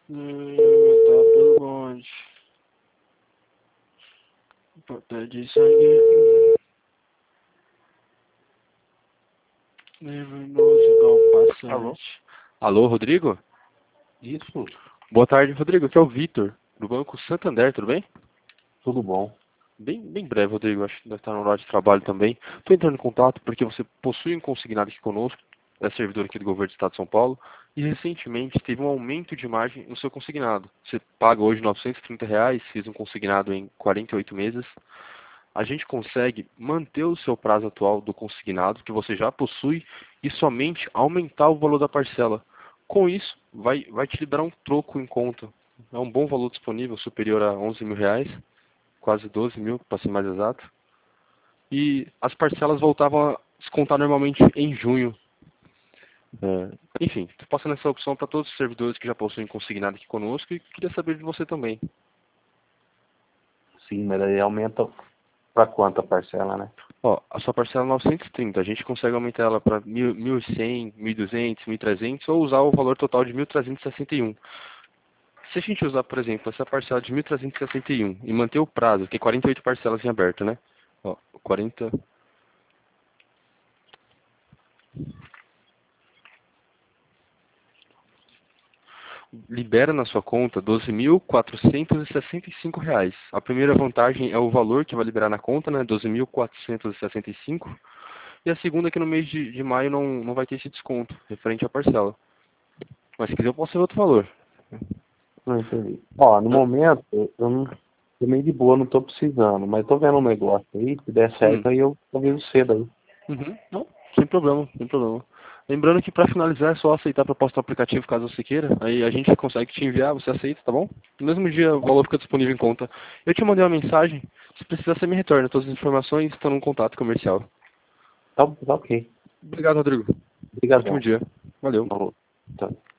Tá pelo bonde. Porta de sangue. Nervoso igual Alô? passante. Alô, Rodrigo? Isso, Boa tarde, Rodrigo. Aqui é o Vitor, do Banco Santander, tudo bem? tudo bom. Bem breve, Rodrigo. Acho que deve estar no horário de trabalho também. Estou entrando em contato porque você possui um consignado aqui conosco, é servidor aqui do governo do Estado de São Paulo, e recentemente teve um aumento de margem no seu consignado. Você paga hoje R$ 930, fez um consignado em 48 meses. A gente consegue manter o seu prazo atual do consignado, que você já possui, e somente aumentar o valor da parcela. Com isso, vai te liberar um troco em conta. É um bom valor disponível, superior a R$ 11.000, quase 12 mil, para ser mais exato. E as parcelas voltavam a descontar normalmente em junho. Enfim, estou passando essa opção para todos os servidores que já possuem consignado aqui conosco e queria saber de você também. Sim, mas aí aumenta para quanto a parcela, né? Ó, a sua parcela é 930, a gente consegue aumentar ela para 1.100, 1.200, 1.300 ou usar o valor total de 1.361. Se a gente usar, por exemplo, essa parcela de 1.361 e manter o prazo, que é 48 parcelas em aberto, né? Ó, 40... libera na sua conta R$ 12.465. A primeira vantagem é o valor que vai liberar na conta, né? 12.465. E a segunda é que no mês de maio não vai ter esse desconto referente à parcela. Mas se quiser eu posso ver outro valor. Não entendi. Ó, no Hã? momento, eu não tô meio de boa, não tô precisando, mas tô vendo um negócio aí, se der Hum. certo, aí eu aviso cedo aí. Uhum. Não, sem problema, sem problema. Lembrando que para finalizar é só aceitar a proposta do aplicativo caso você queira. Aí a gente consegue te enviar, você aceita, tá bom? No mesmo dia o valor fica disponível em conta. Eu te mandei uma mensagem, se precisar você me retorna. Todas as informações estão no contato comercial. Tá ok. Obrigado, Rodrigo. Ótimo Obrigadão. dia. Valeu. Falou. Tchau.